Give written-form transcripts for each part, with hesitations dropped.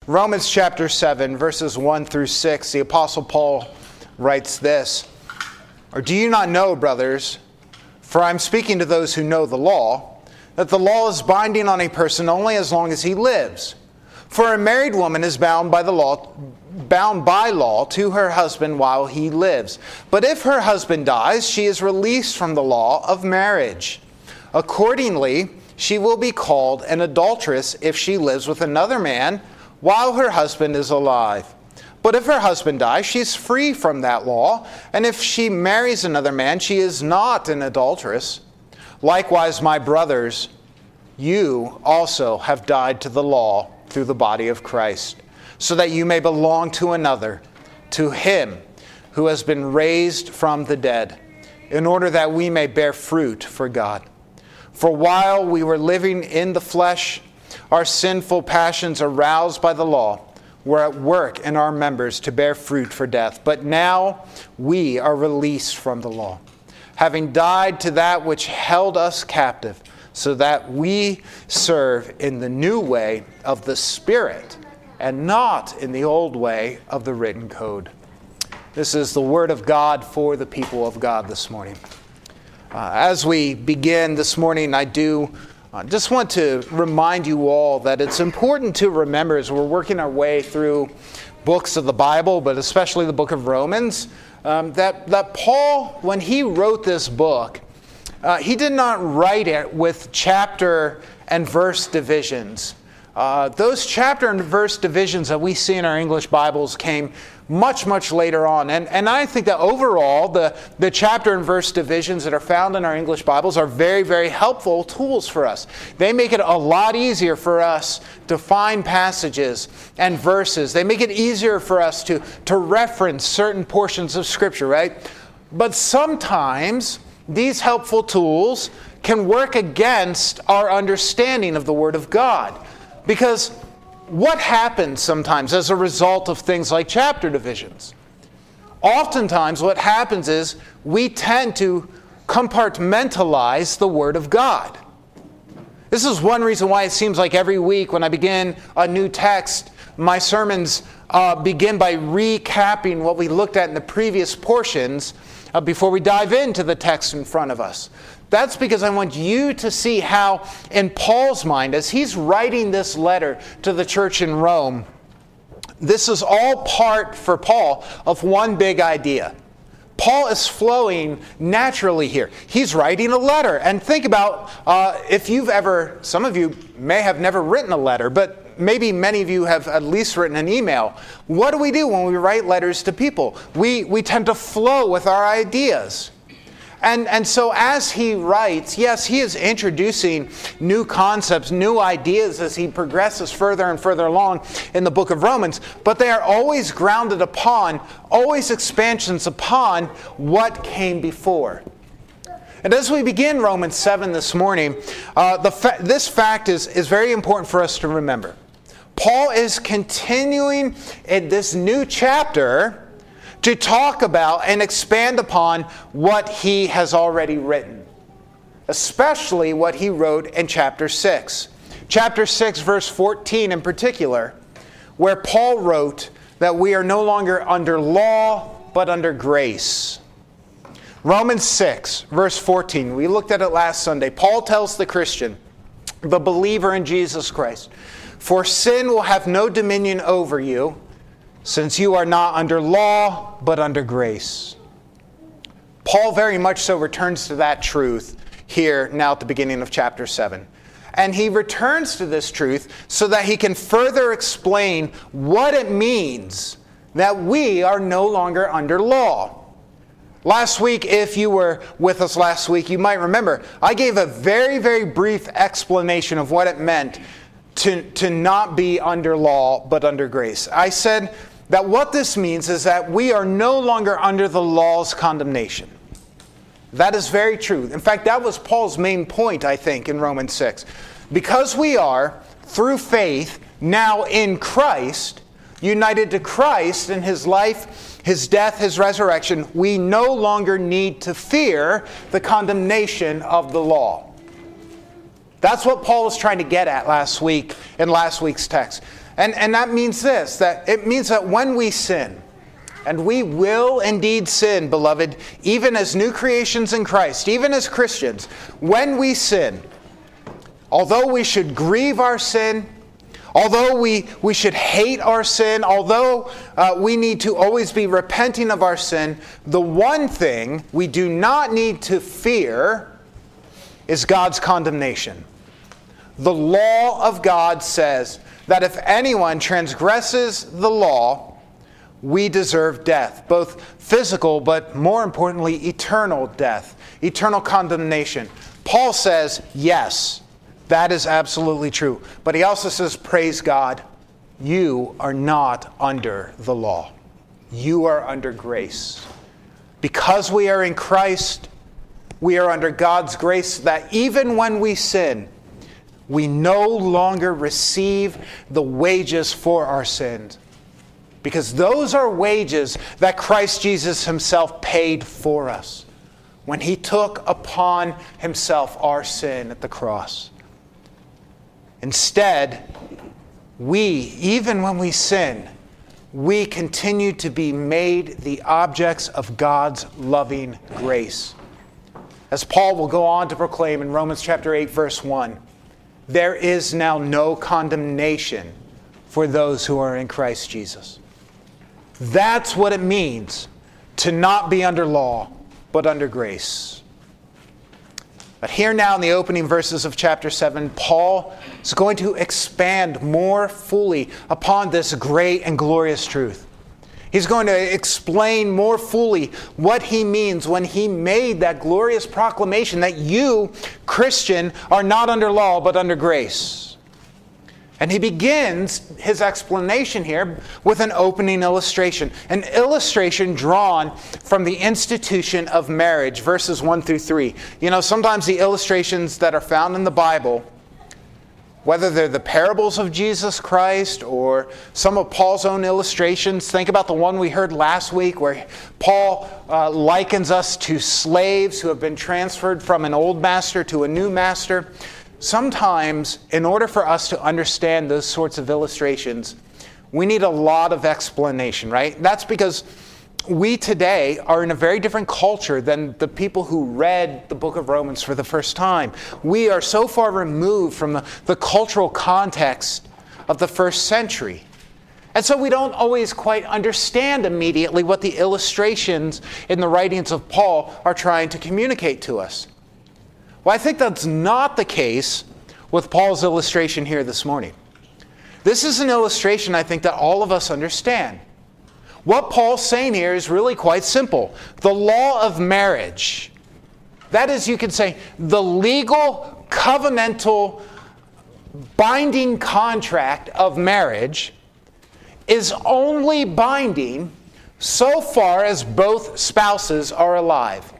Romans chapter 7, verses 1 through 6, the Apostle Paul writes this, "Or do you not know, brothers, for I am speaking to those who know the law, that the law is binding on a person only as long as he lives. For a married woman is bound by law to her husband while he lives. But if her husband dies, she is released from the law of marriage. Accordingly, she will be called an adulteress if she lives with another man while her husband is alive. But if her husband dies, she is free from that law, and if she marries another man, she is not an adulteress. Likewise, my brothers, you also have died to the law through the body of Christ, so that you may belong to another, to him who has been raised from the dead, in order that we may bear fruit for God. For while we were living in the flesh, our sinful passions aroused by the law were at work in our members to bear fruit for death. But now we are released from the law, having died to that which held us captive, so that we serve in the new way of the Spirit and not in the old way of the written code." This is the word of God for the people of God this morning. As we begin this morning, I just want to remind you all that it's important to remember as we're working our way through books of the Bible, but especially the book of Romans, that Paul, when he wrote this book, he did not write it with chapter and verse divisions. Those chapter and verse divisions that we see in our English Bibles came much, much later on. And I think that overall, the chapter and verse divisions that are found in our English Bibles are very, very helpful tools for us. They make it a lot easier for us to find passages and verses. They make it easier for us to reference certain portions of Scripture, right? But sometimes these helpful tools can work against our understanding of the Word of God. Because what happens sometimes as a result of things like chapter divisions? Oftentimes what happens is we tend to compartmentalize the Word of God. This is one reason why it seems like every week when I begin a new text, my sermons begin by recapping what we looked at in the previous portions before we dive into the text in front of us. That's because I want you to see how, in Paul's mind, as he's writing this letter to the church in Rome, this is all part, for Paul, of one big idea. Paul is flowing naturally here. He's writing a letter. And think about if you've ever, some of you may have never written a letter, but maybe many of you have at least written an email. What do we do when we write letters to people? We tend to flow with our ideas. And so as he writes, yes, he is introducing new concepts, new ideas as he progresses further and further along in the book of Romans, but they are always grounded upon, always expansions upon what came before. And as we begin Romans 7 this morning, this fact is very important for us to remember. Paul is continuing in this new chapter to talk about and expand upon what he has already written, especially what he wrote in chapter 6. Chapter 6, verse 14 in particular, where Paul wrote that we are no longer under law, but under grace. Romans 6, verse 14, we looked at it last Sunday. Paul tells the Christian, the believer in Jesus Christ, "For sin will have no dominion over you, since you are not under law, but under grace." Paul very much so returns to that truth here now at the beginning of chapter 7. And he returns to this truth so that he can further explain what it means that we are no longer under law. Last week, if you were with us last week, you might remember I gave a very, very brief explanation of what it meant to not be under law, but under grace. I said that what this means is that we are no longer under the law's condemnation. That is very true. In fact, that was Paul's main point, I think, in Romans 6. Because we are, through faith, now in Christ, united to Christ in his life, his death, his resurrection, we no longer need to fear the condemnation of the law. That's what Paul was trying to get at last week in last week's text. And that means this, that it means that when we sin, and we will indeed sin, beloved, even as new creations in Christ, even as Christians, when we sin, although we should grieve our sin, although we should hate our sin, although we need to always be repenting of our sin, the one thing we do not need to fear is God's condemnation. The law of God says that if anyone transgresses the law, we deserve death, both physical, but more importantly, eternal death, eternal condemnation. Paul says, yes, that is absolutely true. But he also says, praise God, you are not under the law. You are under grace. Because we are in Christ, we are under God's grace that even when we sin, we no longer receive the wages for our sins. Because those are wages that Christ Jesus himself paid for us when he took upon himself our sin at the cross. Instead, even when we sin, we continue to be made the objects of God's loving grace. As Paul will go on to proclaim in Romans chapter 8, verse 1, there is now no condemnation for those who are in Christ Jesus. That's what it means to not be under law, but under grace. But here now in the opening verses of chapter 7, Paul is going to expand more fully upon this great and glorious truth. He's going to explain more fully what he means when he made that glorious proclamation that you, Christian, are not under law, but under grace. And he begins his explanation here with an opening illustration. An illustration drawn from the institution of marriage, verses 1 through 3. You know, sometimes the illustrations that are found in the Bible, whether they're the parables of Jesus Christ or some of Paul's own illustrations, think about the one we heard last week where Paul likens us to slaves who have been transferred from an old master to a new master. Sometimes, in order for us to understand those sorts of illustrations, we need a lot of explanation, right? That's because we today are in a very different culture than the people who read the book of Romans for the first time. We are so far removed from the cultural context of the first century. And so we don't always quite understand immediately what the illustrations in the writings of Paul are trying to communicate to us. Well, I think that's not the case with Paul's illustration here this morning. This is an illustration, I think, that all of us understand. What Paul's saying here is really quite simple. The law of marriage, that is, you could say, the legal, covenantal, binding contract of marriage is only binding so far as both spouses are alive.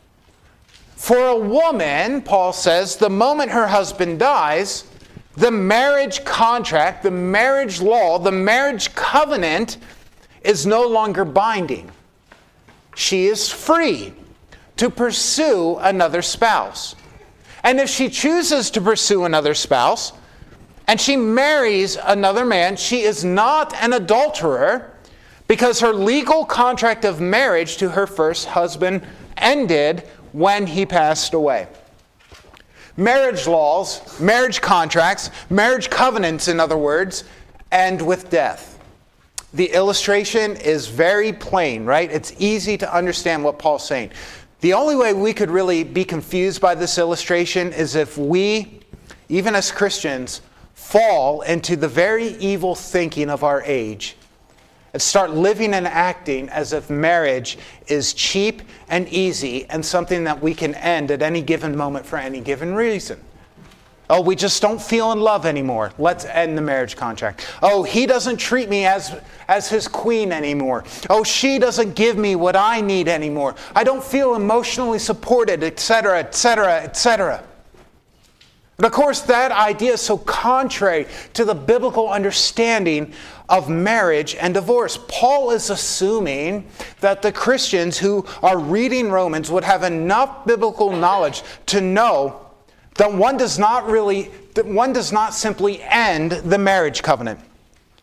For a woman, Paul says, the moment her husband dies, the marriage contract, the marriage law, the marriage covenant is no longer binding. She is free to pursue another spouse. And if she chooses to pursue another spouse, and she marries another man, she is not an adulterer because her legal contract of marriage to her first husband ended when he passed away. Marriage laws, marriage contracts, marriage covenants, in other words, end with death. The illustration is very plain, right? It's easy to understand what Paul's saying. The only way we could really be confused by this illustration is if we, even as Christians, fall into the very evil thinking of our age and start living and acting as if marriage is cheap and easy and something that we can end at any given moment for any given reason. Oh, we just don't feel in love anymore. Let's end the marriage contract. Oh, he doesn't treat me as his queen anymore. Oh, she doesn't give me what I need anymore. I don't feel emotionally supported, etc., etc., etc. But of course, that idea is so contrary to the biblical understanding of marriage and divorce. Paul is assuming that the Christians who are reading Romans would have enough biblical knowledge to know that one does not simply end the marriage covenant.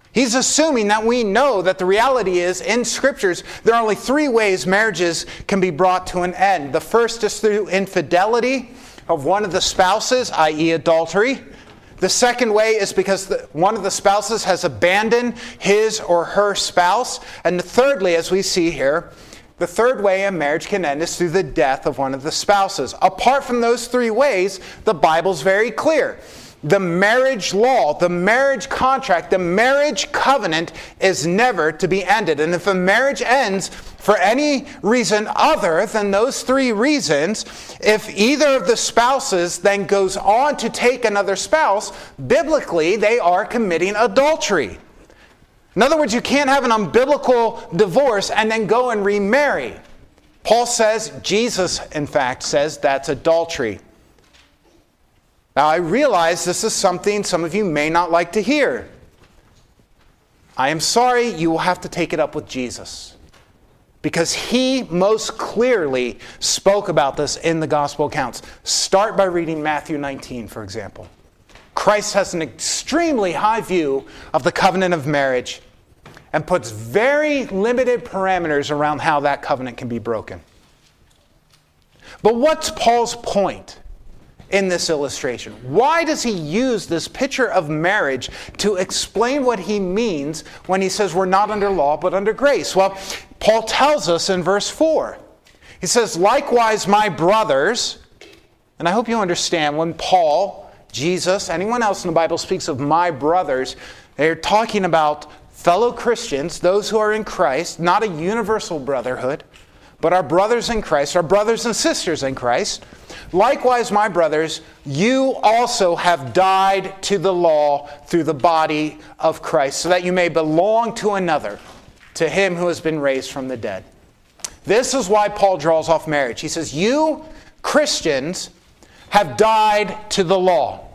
He's assuming that we know that the reality is, in Scriptures, there are only three ways marriages can be brought to an end. The first is through infidelity of one of the spouses, i.e. adultery. The second way is because one of the spouses has abandoned his or her spouse. And thirdly, as we see here, the third way a marriage can end is through the death of one of the spouses. Apart from those three ways, the Bible's very clear. The marriage law, the marriage contract, the marriage covenant is never to be ended. And if a marriage ends for any reason other than those three reasons, if either of the spouses then goes on to take another spouse, biblically they are committing adultery. In other words, you can't have an unbiblical divorce and then go and remarry. Paul says, Jesus in fact says that's adultery. Now, I realize this is something some of you may not like to hear. I am sorry, you will have to take it up with Jesus, because he most clearly spoke about this in the gospel accounts. Start by reading Matthew 19, for example. Christ has an extremely high view of the covenant of marriage and puts very limited parameters around how that covenant can be broken. But what's Paul's point in this illustration? Why does he use this picture of marriage to explain what he means when he says we're not under law but under grace? Well, Paul tells us in verse 4. He says, likewise, my brothers, and I hope you understand when Paul, Jesus, anyone else in the Bible speaks of my brothers, they're talking about fellow Christians, those who are in Christ, not a universal brotherhood, but our brothers in Christ, our brothers and sisters in Christ. Likewise, my brothers, you also have died to the law through the body of Christ, so that you may belong to another, to him who has been raised from the dead. This is why Paul draws off marriage. He says, you Christians have died to the law.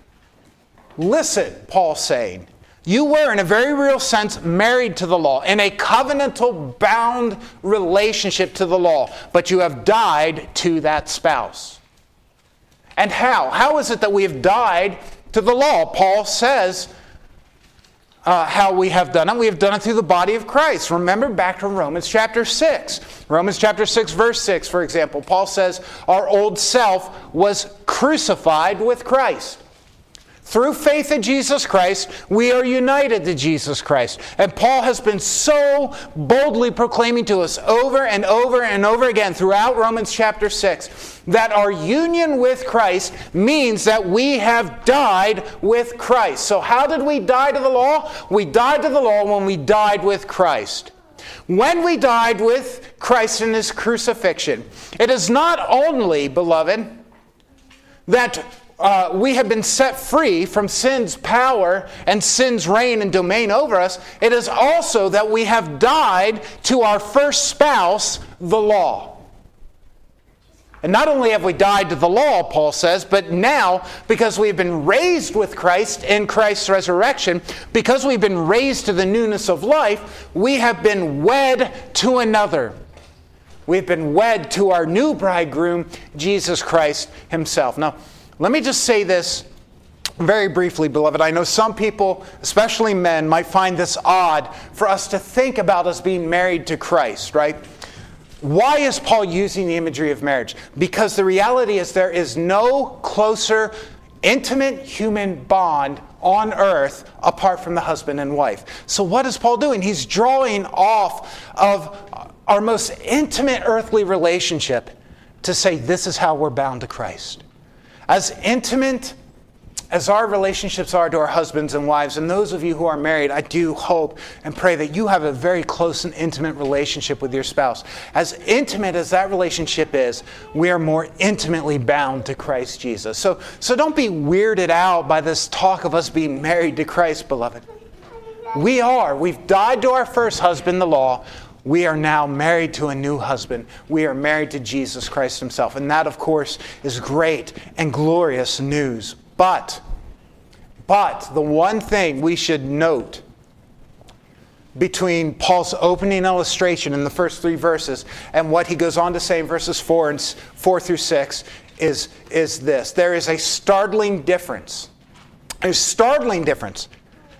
Listen, Paul's saying, you were, in a very real sense, married to the law, in a covenantal bound relationship to the law, but you have died to that spouse. And how? How is it that we have died to the law? Paul says how we have done it. We have done it through the body of Christ. Remember back to Romans chapter 6. Romans chapter 6, verse 6, for example. Paul says our old self was crucified with Christ. Through faith in Jesus Christ, we are united to Jesus Christ. And Paul has been so boldly proclaiming to us over and over and over again throughout Romans chapter 6 that our union with Christ means that we have died with Christ. So how did we die to the law? We died to the law when we died with Christ. When we died with Christ in his crucifixion, it is not only, beloved, that we have been set free from sin's power and sin's reign and domain over us. It is also that we have died to our first spouse, the law. And not only have we died to the law, Paul says, but now, because we've been raised with Christ in Christ's resurrection, because we've been raised to the newness of life, we have been wed to another. We've been wed to our new bridegroom, Jesus Christ himself. Now, let me just say this very briefly, beloved. I know some people, especially men, might find this odd for us to think about us being married to Christ, right? Why is Paul using the imagery of marriage? Because the reality is there is no closer, intimate human bond on earth apart from the husband and wife. So what is Paul doing? He's drawing off of our most intimate earthly relationship to say this is how we're bound to Christ. As intimate as our relationships are to our husbands and wives, and those of you who are married, I do hope and pray that you have a very close and intimate relationship with your spouse. As intimate as that relationship is, we are more intimately bound to Christ Jesus. So don't be weirded out by this talk of us being married to Christ, beloved. We are. We've died to our first husband, the law. We are now married to a new husband. We are married to Jesus Christ himself. And that, of course, is great and glorious news. But the one thing we should note between Paul's opening illustration in the first three verses and what he goes on to say in verses 4 through 6 is this. There is a startling difference. A startling difference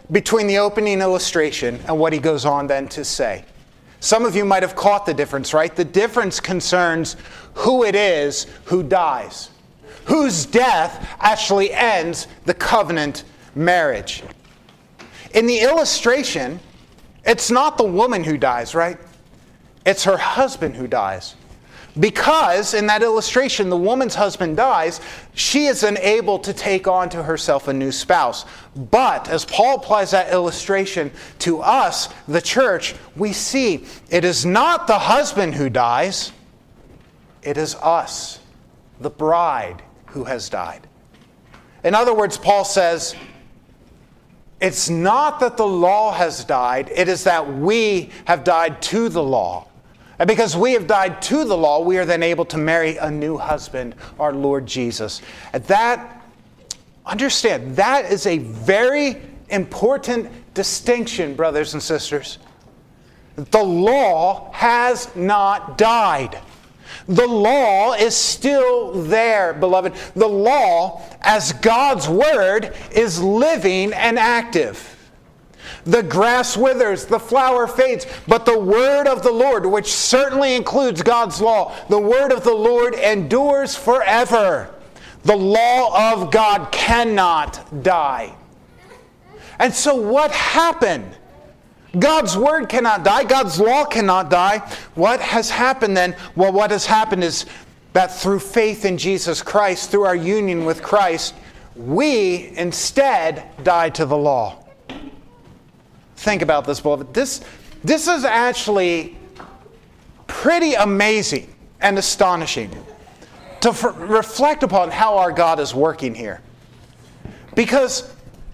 between the opening illustration and what he goes on then to say. Some of you might have caught the difference, right? The difference concerns who it is who dies, whose death actually ends the covenant marriage. In the illustration, it's not the woman who dies, right? It's her husband who dies. Because in that illustration, the woman's husband dies, she is unable to take on to herself a new spouse. But as Paul applies that illustration to us, the church, we see it is not the husband who dies, it is us, the bride, who has died. In other words, Paul says, it's not that the law has died, it is that we have died to the law. And because we have died to the law, we are then able to marry a new husband, our Lord Jesus. And that, understand, that is a very important distinction, brothers and sisters. The law has not died. The law is still there, beloved. The law, as God's word, is living and active. The grass withers, the flower fades, but the word of the Lord, which certainly includes God's law, the word of the Lord endures forever. The law of God cannot die. And so what happened? God's word cannot die. God's law cannot die. What has happened then? Well, what has happened is that through faith in Jesus Christ, through our union with Christ, we instead die to the law. Think about this, beloved. This is actually pretty amazing and astonishing to reflect upon how our God is working here. Because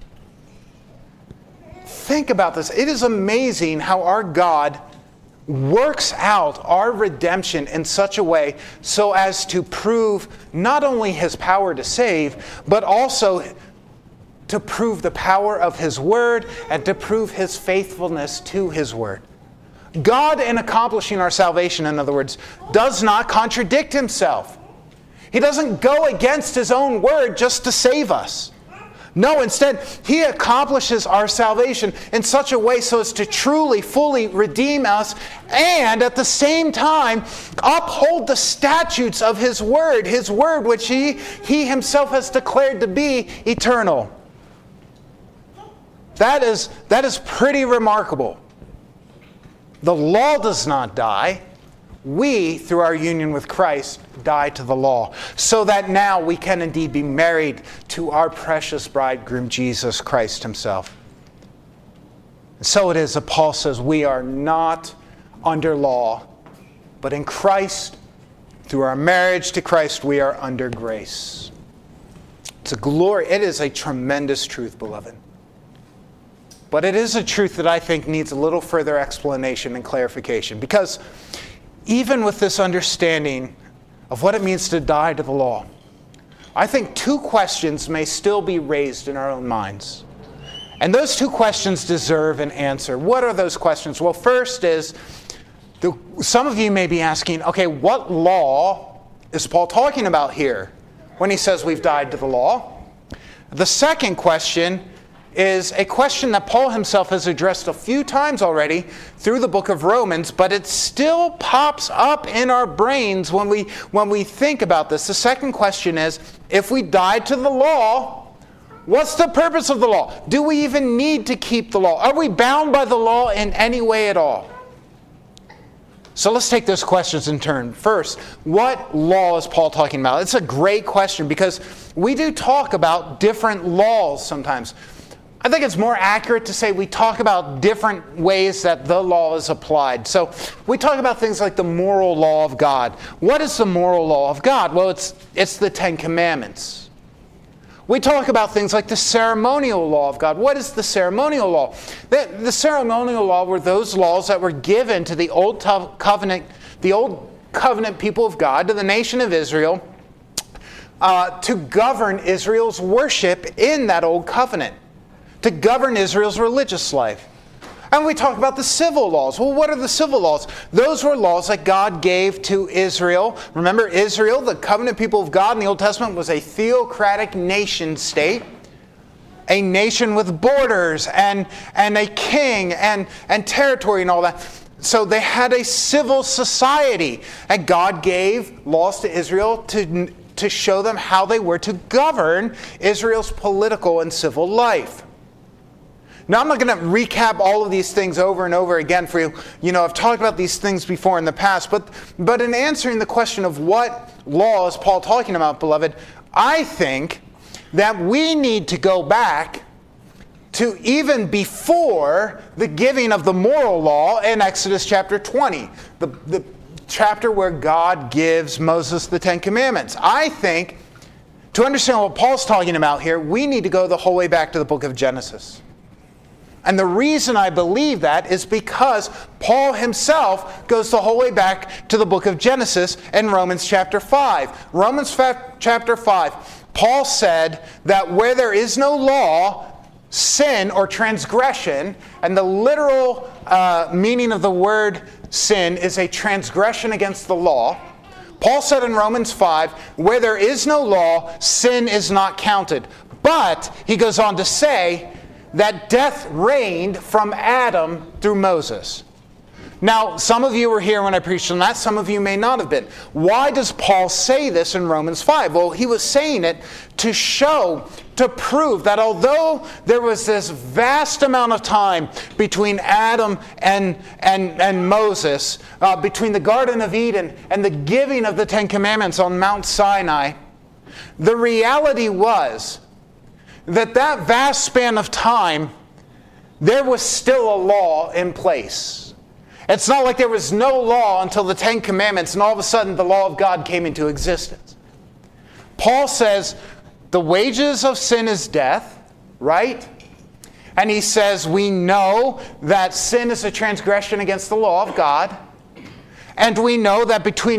think about this. It is amazing how our God works out our redemption in such a way so as to prove not only His power to save, but also to prove the power of His Word and to prove His faithfulness to His Word. God, in accomplishing our salvation, in other words, does not contradict Himself. He doesn't go against His own Word just to save us. No, instead, He accomplishes our salvation in such a way so as to truly, fully redeem us and at the same time uphold the statutes of His Word which He Himself has declared to be eternal. That is pretty remarkable. The law does not die. We, through our union with Christ, die to the law, so that now we can indeed be married to our precious bridegroom, Jesus Christ Himself. And so it is that Paul says we are not under law, but in Christ, through our marriage to Christ, we are under grace. It's a glory. It is a tremendous truth, beloved. But it is a truth that I think needs a little further explanation and clarification. Because even with this understanding of what it means to die to the law, I think two questions may still be raised in our own minds. And those two questions deserve an answer. What are those questions? Well, first is, some of you may be asking, okay, what law is Paul talking about here when he says we've died to the law? The second question is a question that Paul himself has addressed a few times already through the book of Romans, but it still pops up in our brains when we think about this. The second question is, if we died to the law, what's the purpose of the law? Do we even need to keep the law? Are we bound by the law in any way at all? So let's take those questions in turn. First, what law is Paul talking about? It's a great question because we do talk about different laws sometimes. I think it's more accurate to say we talk about different ways that the law is applied. So we talk about things like the moral law of God. What is the moral law of God? Well, it's the Ten Commandments. We talk about things like the ceremonial law of God. What is the ceremonial law? The ceremonial law were those laws that were given to the old covenant people of God, to the nation of Israel, to govern Israel's worship in that old covenant, to govern Israel's religious life. And we talk about the civil laws. Well, what are the civil laws? Those were laws that God gave to Israel. Remember, Israel, the covenant people of God in the Old Testament, was a theocratic nation state. a nation with borders and a king and territory and all that. So they had a civil society, and God gave laws to Israel to show them how they were to govern Israel's political and civil life. Now, I'm not going to recap all of these things over and over again for you. I've talked about these things before in the past, but in answering the question of what law is Paul talking about, beloved, I think that we need to go back to even before the giving of the moral law in Exodus chapter 20, the chapter where God gives Moses the Ten Commandments. I think, to understand what Paul's talking about here, we need to go the whole way back to the book of Genesis. And the reason I believe that is because Paul himself goes the whole way back to the book of Genesis in Romans chapter 5. Chapter 5, Paul said that where there is no law, sin or transgression, and the literal meaning of the word sin is a transgression against the law. Paul said in Romans 5, where there is no law, sin is not counted. But he goes on to say that death reigned from Adam through Moses. Now, some of you were here when I preached on that. Some of you may not have been. Why does Paul say this in Romans 5? Well, he was saying it to prove that although there was this vast amount of time between Adam and Moses, between the Garden of Eden and the giving of the Ten Commandments on Mount Sinai, the reality was that vast span of time, there was still a law in place. It's not like there was no law until the Ten Commandments and all of a sudden the law of God came into existence. Paul says the wages of sin is death, right? And he says we know that sin is a transgression against the law of God. And we know that between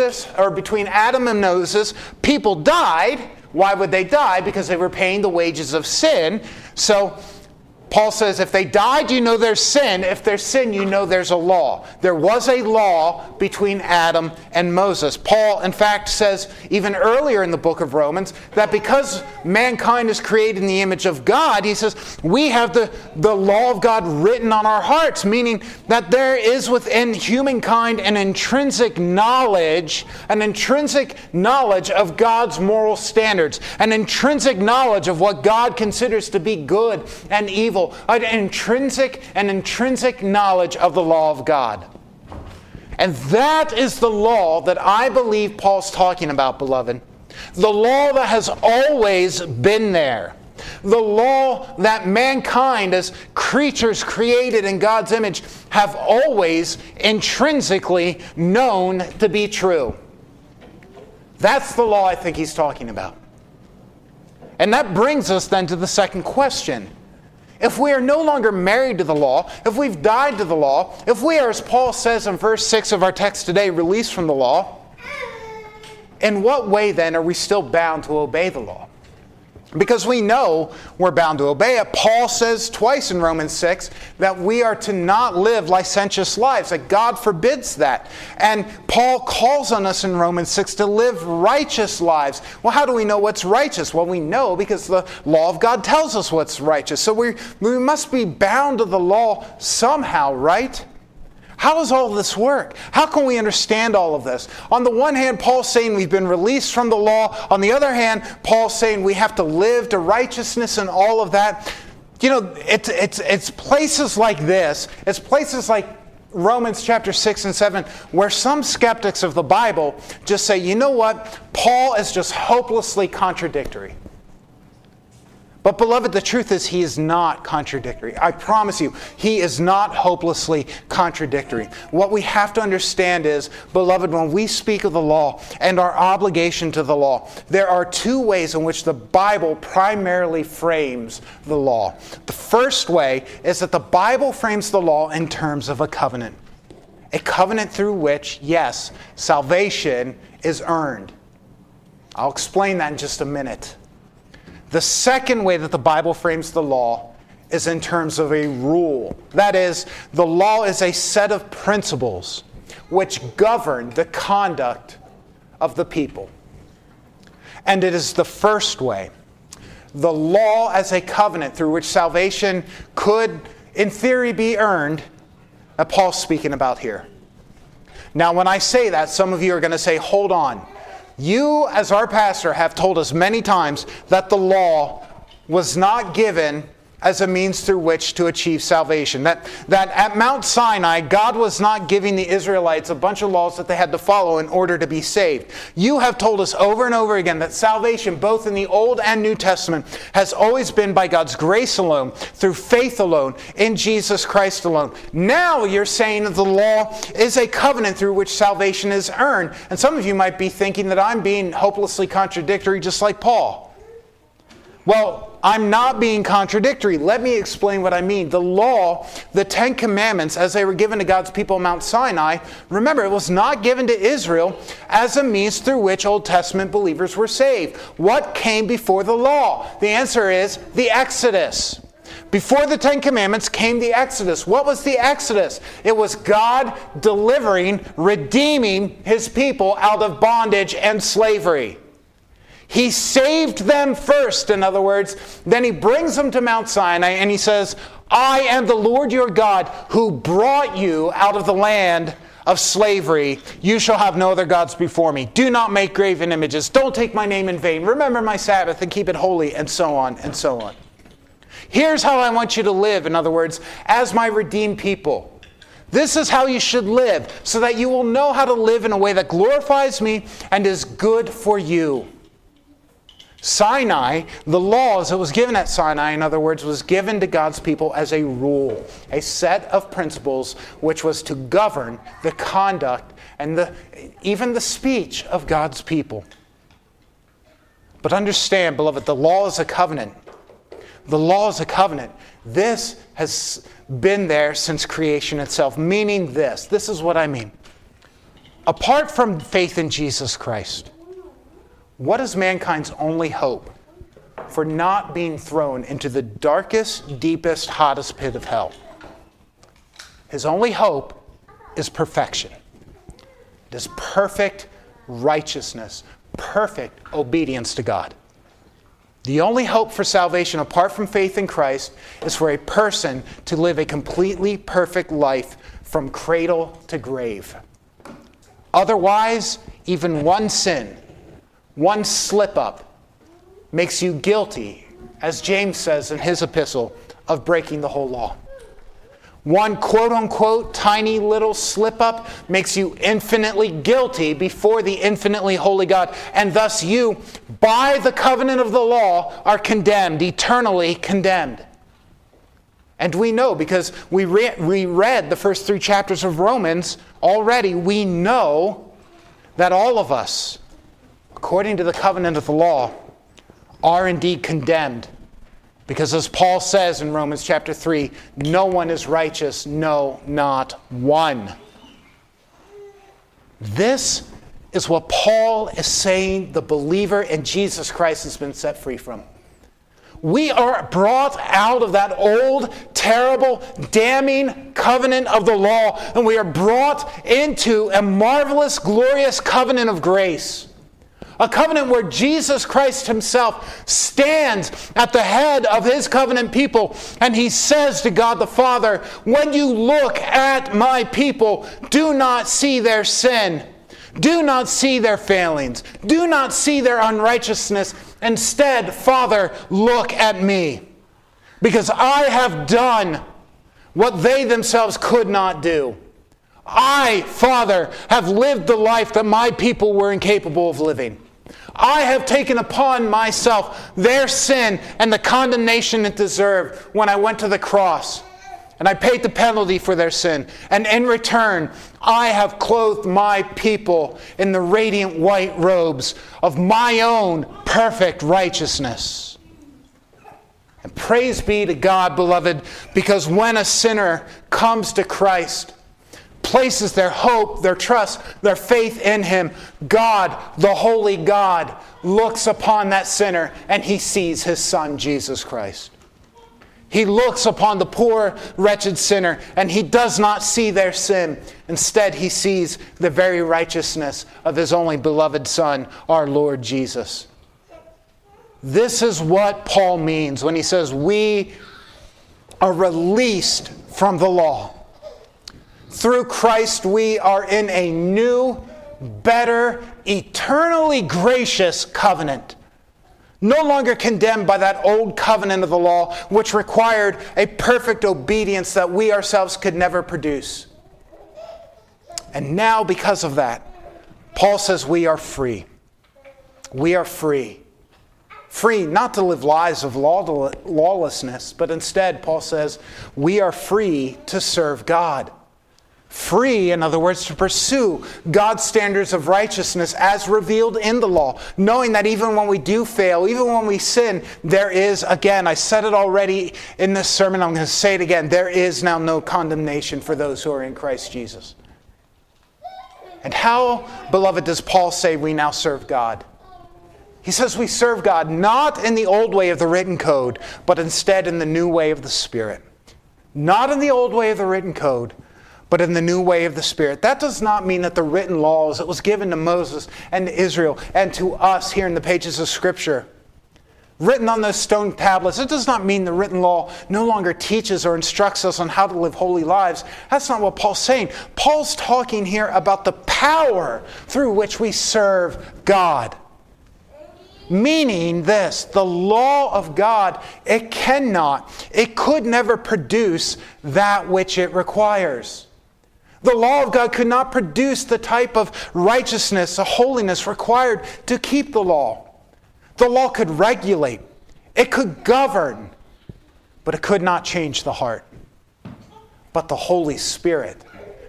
Adam and Moses, people died. Why would they die? Because they were paying the wages of sin. So Paul says if they died, you know there's sin. If there's sin, you know there's a law. There was a law between Adam and Moses. Paul, in fact, says even earlier in the book of Romans that because mankind is created in the image of God, he says we have the law of God written on our hearts, meaning that there is within humankind an intrinsic knowledge of God's moral standards, an intrinsic knowledge of what God considers to be good and evil. An intrinsic knowledge of the law of God. And that is the law that I believe Paul's talking about, beloved. The law that has always been there. The law that mankind, as creatures created in God's image, have always intrinsically known to be true. That's the law I think he's talking about. And that brings us then to the second question. If we are no longer married to the law, if we've died to the law, if we are, as Paul says in verse 6 of our text today, released from the law, in what way then are we still bound to obey the law? Because we know we're bound to obey it. Paul says twice in Romans 6 that we are to not live licentious lives, that God forbids that. And Paul calls on us in Romans 6 to live righteous lives. Well, how do we know what's righteous? Well, we know because the law of God tells us what's righteous. So we must be bound to the law somehow, right? How does all this work? How can we understand all of this? On the one hand, Paul's saying we've been released from the law. On the other hand, Paul's saying we have to live to righteousness and all of that. It's places like this. It's places like Romans chapter 6 and 7 where some skeptics of the Bible just say, you know what? Paul is just hopelessly contradictory. But beloved, the truth is he is not contradictory. I promise you, he is not hopelessly contradictory. What we have to understand is, beloved, when we speak of the law and our obligation to the law, there are two ways in which the Bible primarily frames the law. The first way is that the Bible frames the law in terms of a covenant. A covenant through which, yes, salvation is earned. I'll explain that in just a minute. The second way that the Bible frames the law is in terms of a rule. That is, the law is a set of principles which govern the conduct of the people. And it is the first way the law as a covenant through which salvation could, in theory, be earned, that Paul's speaking about here. Now, when I say that, some of you are going to say, hold on. You, as our pastor, have told us many times that the law was not given as a means through which to achieve salvation. That at Mount Sinai, God was not giving the Israelites a bunch of laws that they had to follow in order to be saved. You have told us over and over again that salvation, both in the Old and New Testament, has always been by God's grace alone, through faith alone, in Jesus Christ alone. Now you're saying that the law is a covenant through which salvation is earned. And some of you might be thinking that I'm being hopelessly contradictory, just like Paul. Well, I'm not being contradictory. Let me explain what I mean. The law, the Ten Commandments, as they were given to God's people on Mount Sinai, remember, it was not given to Israel as a means through which Old Testament believers were saved. What came before the law? The answer is the Exodus. Before the Ten Commandments came the Exodus. What was the Exodus? It was God delivering, redeeming His people out of bondage and slavery. He saved them first, in other words. Then He brings them to Mount Sinai and He says, I am the Lord your God who brought you out of the land of slavery. You shall have no other gods before me. Do not make graven images. Don't take my name in vain. Remember my Sabbath and keep it holy, and so on and so on. Here's how I want you to live, in other words, as my redeemed people. This is how you should live, so that you will know how to live in a way that glorifies me and is good for you. Sinai, the laws that was given at Sinai, in other words, was given to God's people as a rule, a set of principles which was to govern the conduct and even the speech of God's people. But understand, beloved, the law is a covenant. The law is a covenant. This has been there since creation itself, meaning this. This is what I mean. Apart from faith in Jesus Christ, what is mankind's only hope for not being thrown into the darkest, deepest, hottest pit of hell? His only hope is perfection. It is perfect righteousness, perfect obedience to God. The only hope for salvation apart from faith in Christ is for a person to live a completely perfect life from cradle to grave. Otherwise, even one sin, one slip-up makes you guilty, as James says in his epistle, of breaking the whole law. One quote-unquote tiny little slip-up makes you infinitely guilty before the infinitely holy God. And thus you, by the covenant of the law, are condemned, eternally condemned. And we know, because we read the first 3 chapters of Romans already, we know that all of us, according to the covenant of the law, are indeed condemned. Because as Paul says in Romans chapter 3, no one is righteous, no, not one. This is what Paul is saying the believer in Jesus Christ has been set free from. We are brought out of that old, terrible, damning covenant of the law, and we are brought into a marvelous, glorious covenant of grace. A covenant where Jesus Christ Himself stands at the head of His covenant people, and He says to God the Father, when you look at my people, do not see their sin. Do not see their failings. Do not see their unrighteousness. Instead, Father, look at me. Because I have done what they themselves could not do. I, Father, have lived the life that my people were incapable of living. I have taken upon myself their sin and the condemnation it deserved when I went to the cross. And I paid the penalty for their sin. And in return, I have clothed my people in the radiant white robes of my own perfect righteousness. And praise be to God, beloved, because when a sinner comes to Christ, places their hope, their trust, their faith in Him, God, the holy God, looks upon that sinner and He sees His Son, Jesus Christ. He looks upon the poor, wretched sinner, and He does not see their sin. Instead, He sees the very righteousness of His only beloved Son, our Lord Jesus. This is what Paul means when he says we are released from the law. Through Christ we are in a new, better, eternally gracious covenant. No longer condemned by that old covenant of the law, which required a perfect obedience that we ourselves could never produce. And now, because of that, Paul says we are free. We are free. Free not to live lives of lawlessness, but instead, Paul says, we are free to serve God. Free, in other words, to pursue God's standards of righteousness as revealed in the law, knowing that even when we do fail, even when we sin, there is, again, I said it already in this sermon, I'm going to say it again, there is now no condemnation for those who are in Christ Jesus. And how, beloved, does Paul say we now serve God? He says we serve God not in the old way of the written code, but instead in the new way of the Spirit. Not in the old way of the written code, but in the new way of the Spirit. That does not mean that the written laws that was given to Moses and to Israel and to us here in the pages of Scripture, written on those stone tablets, it does not mean the written law no longer teaches or instructs us on how to live holy lives. That's not what Paul's saying. Paul's talking here about the power through which we serve God. Meaning this, the law of God, it could never produce that which it requires. The law of God could not produce the type of righteousness, or holiness required to keep the law. The law could regulate, it could govern, but it could not change the heart. But the Holy Spirit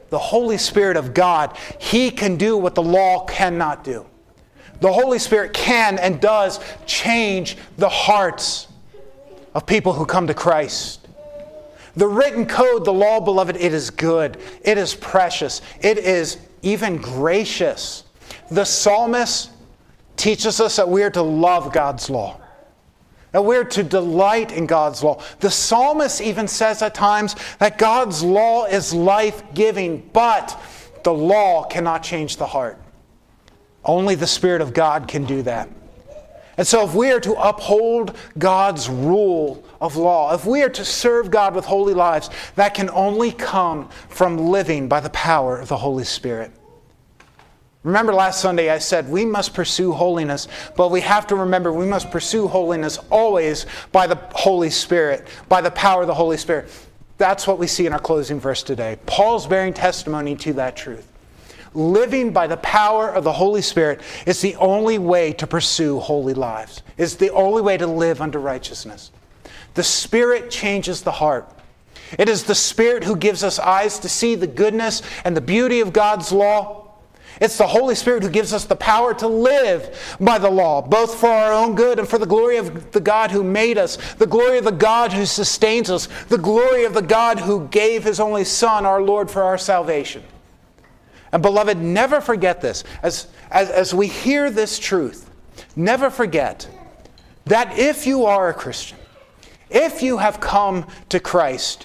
of God, He can do what the law cannot do. The Holy Spirit can and does change the hearts of people who come to Christ. The written code, the law, beloved, it is good. It is precious. It is even gracious. The psalmist teaches us that we are to love God's law. That we're to delight in God's law. The psalmist even says at times that God's law is life-giving, but the law cannot change the heart. Only the Spirit of God can do that. And so if we are to uphold God's rule of law, if we are to serve God with holy lives, that can only come from living by the power of the Holy Spirit. Remember last Sunday I said we must pursue holiness, but we have to remember we must pursue holiness always by the Holy Spirit, by the power of the Holy Spirit. That's what we see in our closing verse today. Paul's bearing testimony to that truth. Living by the power of the Holy Spirit is the only way to pursue holy lives. It's the only way to live unto righteousness. The Spirit changes the heart. It is the Spirit who gives us eyes to see the goodness and the beauty of God's law. It's the Holy Spirit who gives us the power to live by the law, both for our own good and for the glory of the God who made us, the glory of the God who sustains us, the glory of the God who gave His only Son, our Lord, for our salvation. And beloved, never forget this. As we hear this truth, never forget that if you are a Christian, if you have come to Christ,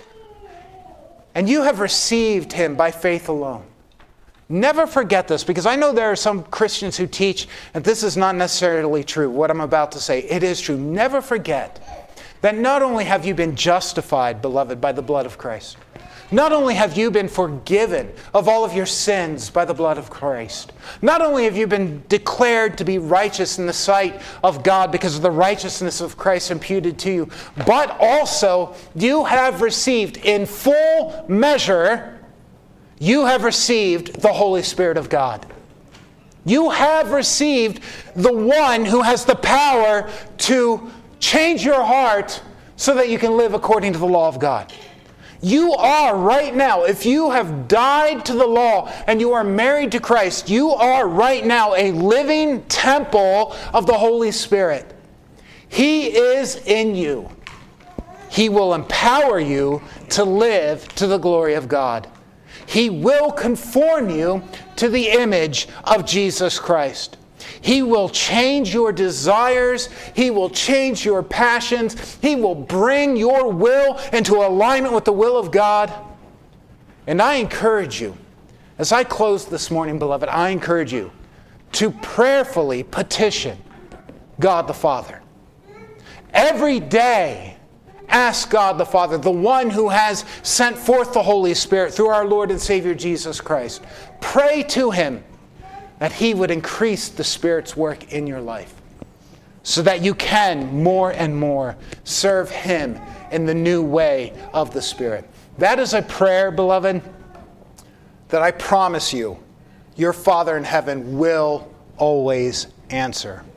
and you have received Him by faith alone, never forget this, because I know there are some Christians who teach that this is not necessarily true, what I'm about to say. It is true. Never forget that not only have you been justified, beloved, by the blood of Christ, not only have you been forgiven of all of your sins by the blood of Christ, not only have you been declared to be righteous in the sight of God because of the righteousness of Christ imputed to you, but also you have received in full measure, you have received the Holy Spirit of God. You have received the one who has the power to change your heart so that you can live according to the law of God. You are right now, if you have died to the law and you are married to Christ, you are right now a living temple of the Holy Spirit. He is in you. He will empower you to live to the glory of God. He will conform you to the image of Jesus Christ. He will change your desires. He will change your passions. He will bring your will into alignment with the will of God. And I encourage you, as I close this morning, beloved, I encourage you to prayerfully petition God the Father. Every day, ask God the Father, the one who has sent forth the Holy Spirit through our Lord and Savior Jesus Christ. Pray to Him that He would increase the Spirit's work in your life so that you can more and more serve Him in the new way of the Spirit. That is a prayer, beloved, that I promise you, your Father in heaven will always answer.